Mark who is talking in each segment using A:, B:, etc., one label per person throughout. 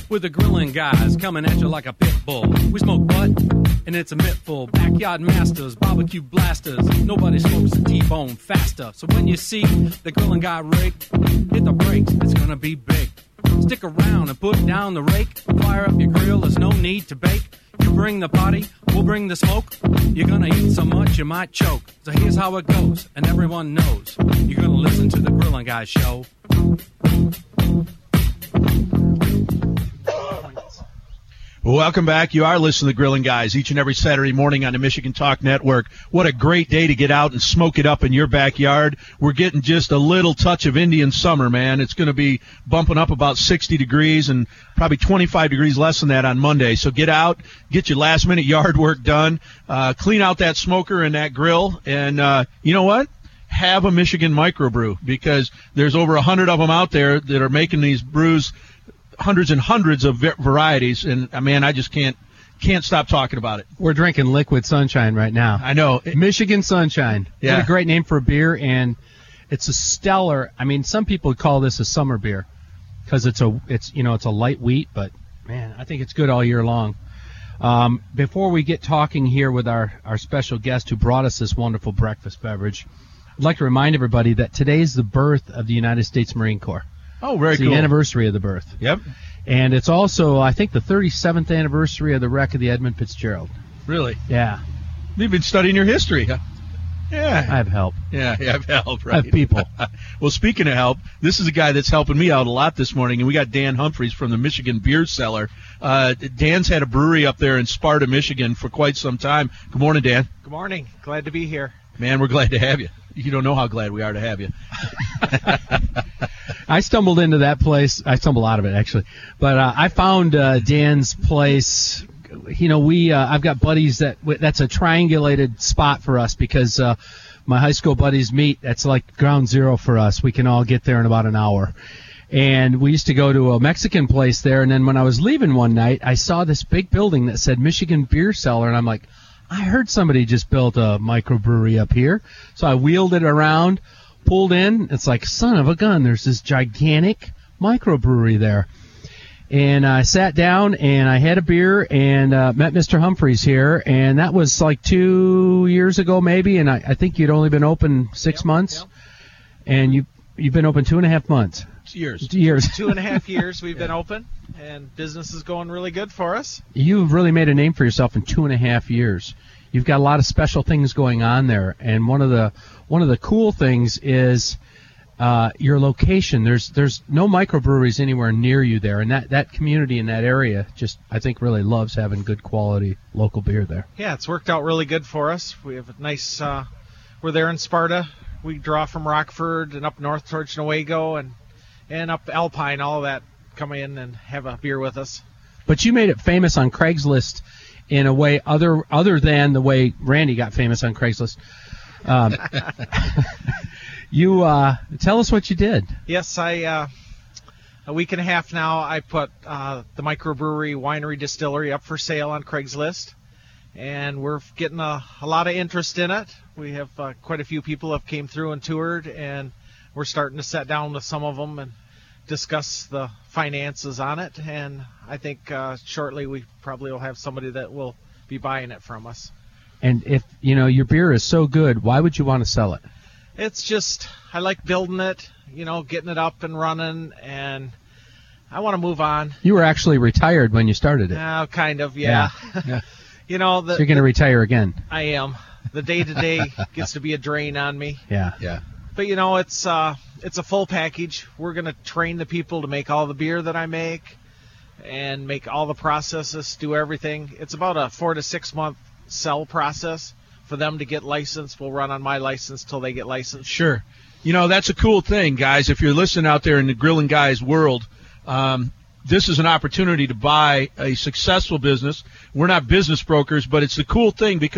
A: with the grilling guys coming at you like a pit bull. We smoke butt, and it's a mittful. Backyard masters, barbecue blasters. Nobody smokes a T-bone faster. So when you see the grilling guy rig, hit the brakes, it's gonna be big. Stick around and put down the rake. Fire up your grill, there's no need to bake. You bring the party, we'll bring the smoke. You're gonna eat so much you might choke. So here's how it goes, and everyone knows. You're gonna listen to the Grilling Guy Show.
B: Welcome back. You are listening to the Grilling Guys each and every Saturday morning on the Michigan Talk Network. What a great day to get out and smoke it up in your backyard. We're getting just a little touch of Indian summer, man. It's going to be bumping up about 60 degrees and probably 25 degrees less than that on Monday. So get out, get your last-minute yard work done, clean out that smoker and that grill, and you know what? Have a Michigan microbrew, because there's over 100 of them out there that are making these brews, hundreds and hundreds of varieties, and man, I just can't stop talking about it.
C: We're drinking Liquid Sunshine right now.
B: I know.
C: Michigan Sunshine.
B: Yeah.
C: What a great name for a beer, and it's a stellar. I mean, some people would call this a summer beer because it's a light wheat, but man, I think it's good all year long. Before we get talking here with our special guest who brought us this wonderful breakfast beverage, I'd like to remind everybody that today's the birth of the United States Marine Corps.
B: Oh, very cool.
C: It's the anniversary of the birth.
B: Yep.
C: And it's also, I think, the 37th anniversary of the wreck of the Edmund Fitzgerald.
B: Really?
C: Yeah.
B: You've been studying your history, huh? Yeah.
C: I have help.
B: Yeah, you have help, right?
C: I have people.
B: Well, speaking of help, this is a guy that's helping me out a lot this morning, and we got Dan Humphreys from the Michigan Beer Cellar. Dan's had a brewery up there in Sparta, Michigan for quite some time. Good morning, Dan.
D: Good morning. Glad to be here.
B: Man, we're glad to have you. You don't know how glad we are to have you.
C: I stumbled into that place. I stumbled out of it, actually. But I found Dan's place. You know, I've got buddies that's a triangulated spot for us because my high school buddies meet. That's like ground zero for us. We can all get there in about an hour. And we used to go to a Mexican place there. And then when I was leaving one night, I saw this big building that said Michigan Beer Cellar. And I'm like, I heard somebody just built a microbrewery up here. So I wheeled it around, pulled in. It's like, son of a gun, there's this gigantic microbrewery there. And I sat down and I had a beer and met Mr. Humphreys here. And that was like 2 years ago maybe. And I think you'd only been open 6 months.
D: Yep.
C: And you've been open 2.5 months.
B: Years.
D: 2.5 years we've been open, and business is going really good for us.
C: You've really made a name for yourself in 2.5 years. You've got a lot of special things going on there, and one of the cool things is your location. There's no microbreweries anywhere near you there, and that community in that area just, I think, really loves having good quality local beer there.
D: Yeah, it's worked out really good for us. We have a nice. We're there in Sparta. We draw from Rockford and up north towards Newaygo and up Alpine, all of that, come in and have a beer with us.
C: But you made it famous on Craigslist in a way other than the way Randy got famous on Craigslist. You tell us what you did.
D: Yes, a week and a half now, I put the microbrewery winery distillery up for sale on Craigslist, and we're getting a lot of interest in it. We have quite a few people have came through and toured, and we're starting to sit down with some of them and discuss the finances on it, and I think shortly we probably will have somebody that will be buying it from us.
C: And if, your beer is so good, why would you want to sell it?
D: It's just, I like building it, getting it up and running, and I want to move on.
C: You were actually retired when you started it.
D: Kind of, yeah.
C: Yeah.
D: So you're
C: going to retire again.
D: I am. The day-to-day gets to be a drain on me.
C: Yeah.
D: But it's a full package. We're going to train the people to make all the beer that I make and make all the processes, do everything. It's about a 4 to 6 month sell process for them to get licensed. We'll run on my license till they get licensed.
B: Sure. That's a cool thing, guys. If you're listening out there in the Grilling Guys world, this is an opportunity to buy a successful business. We're not business brokers, but it's a cool thing because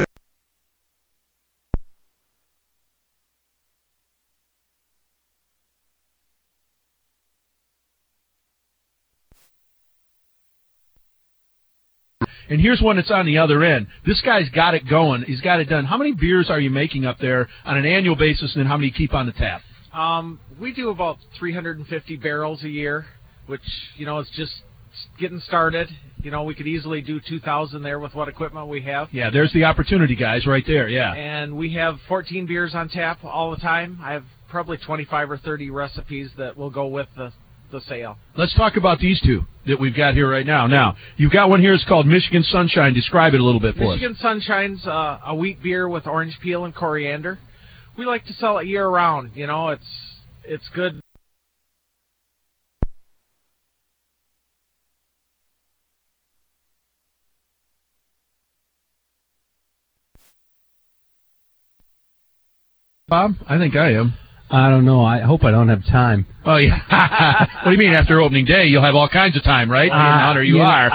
B: and here's one that's on the other end. This guy's got it going. He's got it done. How many beers are you making up there on an annual basis, and then how many keep on the tap?
D: We do about 350 barrels a year, which, is just getting started. We could easily do 2,000 there with what equipment we have.
B: Yeah, there's the opportunity, guys, right there, yeah.
D: And we have 14 beers on tap all the time. I have probably 25 or 30 recipes that will go with the sale.
B: Let's talk about these two that we've got here right now. Now, you've got one here. It's called Michigan Sunshine. Describe it a little bit for us.
D: Michigan Sunshine's a wheat beer with orange peel and coriander. We like to sell it year-round. It's good.
B: Bob? I think I am.
C: I don't know. I hope I don't have time.
B: Oh, yeah. What do you mean? After opening day, you'll have all kinds of time, right? Honor, you are.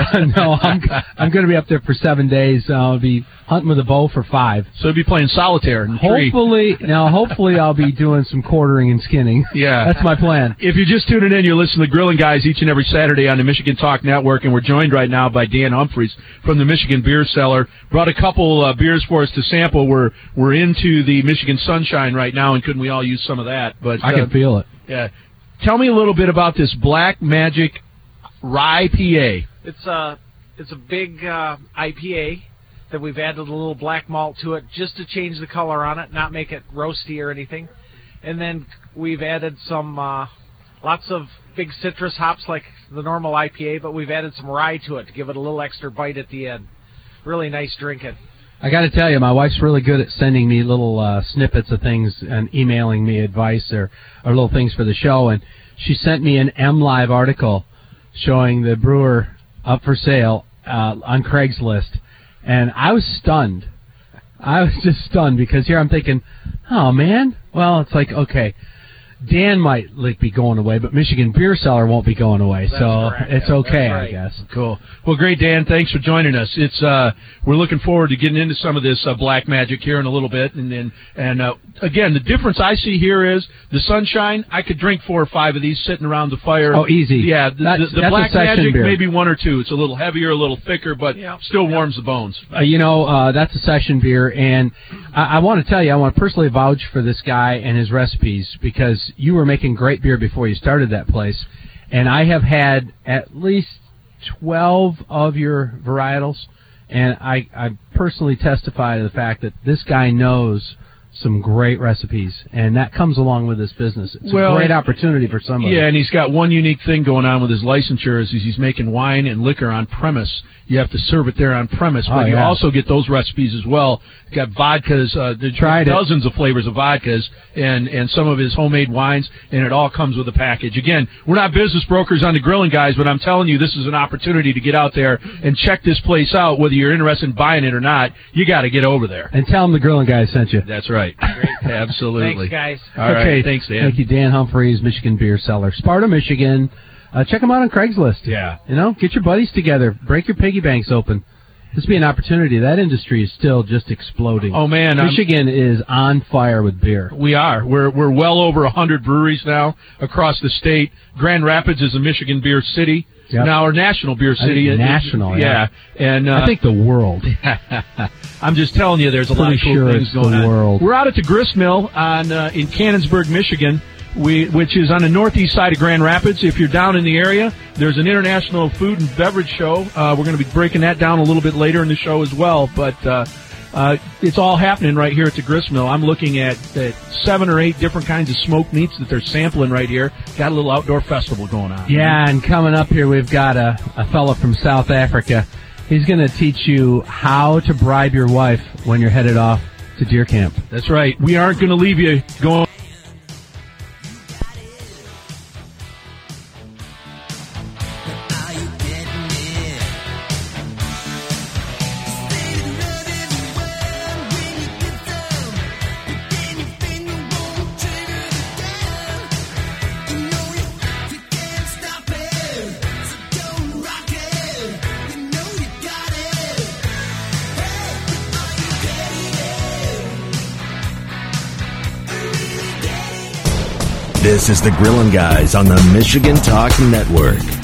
C: I'm going to be up there for 7 days. I'll be hunting with a bow for 5.
B: So you'll be playing solitaire in the tree.
C: Hopefully I'll be doing some quartering and skinning.
B: Yeah.
C: That's my plan.
B: If you're just tuning in, you're listening to Grilling Guys each and every Saturday on the Michigan Talk Network, and we're joined right now by Dan Humphreys from the Michigan Beer Cellar. Brought a couple beers for us to sample. We're into the Michigan Sunshine right now, and couldn't we all use some of that? But
C: I can feel it.
B: Yeah. Tell me a little bit about this Black Magic Rye PA.
D: It's a big IPA that we've added a little black malt to it just to change the color on it, not make it roasty or anything. And then we've added some lots of big citrus hops like the normal IPA, but we've added some rye to it to give it a little extra bite at the end. Really nice drinking.
C: I got to tell you, my wife's really good at sending me little snippets of things and emailing me advice or little things for the show. And she sent me an MLive article showing the brewer up for sale on Craigslist. And I was stunned. I was just stunned because here I'm thinking, oh, man. Well, it's like, okay, Dan might be going away, but Michigan Beer Cellar won't be going away, so
D: correct.
C: It's okay,
D: Right.
C: I guess.
B: Cool. Well, great, Dan. Thanks for joining us. It's we're looking forward to getting into some of this Black Magic here in a little bit, and again, the difference I see here is the Sunshine. I could drink 4 or 5 of these sitting around the fire.
C: Oh, easy.
B: Yeah, the
C: that's
B: Black
C: a session
B: Magic
C: beer.
B: maybe 1 or 2. It's a little heavier, a little thicker, but still warms the bones.
C: That's a session beer, and I want to tell you, I want to personally vouch for this guy and his recipes because you were making great beer before you started that place, and I have had at least 12 of your varietals, and I personally testify to the fact that this guy knows some great recipes, and that comes along with this business. It's a great opportunity for somebody.
B: Yeah, and he's got one unique thing going on with his licensure is he's making wine and liquor on premise. You have to serve it there on premise, but you also get those recipes as well. He's got vodkas, dozens of flavors of vodkas, and some of his homemade wines, and it all comes with a package. Again, we're not business brokers on the Grilling Guys, but I'm telling you, this is an opportunity to get out there and check this place out, whether you're interested in buying it or not. You got to get over there.
C: And tell them the Grilling Guys sent you.
B: That's right. Great. Absolutely.
D: Thanks, guys.
B: All right. Thanks, Dan.
C: Thank you, Dan Humphreys, Michigan Beer Cellar, Sparta, Michigan. Check them out on Craigslist.
B: Yeah.
C: Get your buddies together. Break your piggy banks open. This would be an opportunity. That industry is still just exploding.
B: Oh, man.
C: Michigan is on fire with beer.
B: We are. We're well over 100 breweries now across the state. Grand Rapids is a Michigan beer city.
C: Yep.
B: Now our national beer city.
C: National,
B: yeah. And
C: I think the world.
B: I'm just telling you, there's a lot of cool things going on.
C: World.
B: We're out at the Grist Mill in Cannonsburg, Michigan, which is on the northeast side of Grand Rapids. If you're down in the area, there's an international food and beverage show. We're going to be breaking that down a little bit later in the show as well. But it's all happening right here at the Grist Mill. I'm looking at 7 or 8 different kinds of smoked meats that they're sampling right here. Got a little outdoor festival going on.
C: Yeah, and coming up here, we've got a fella from South Africa. He's going to teach you how to bribe your wife when you're headed off to deer camp.
B: That's right. We aren't going to leave you going.
E: This is the Grillin' Guys on the Michigan Talk Network.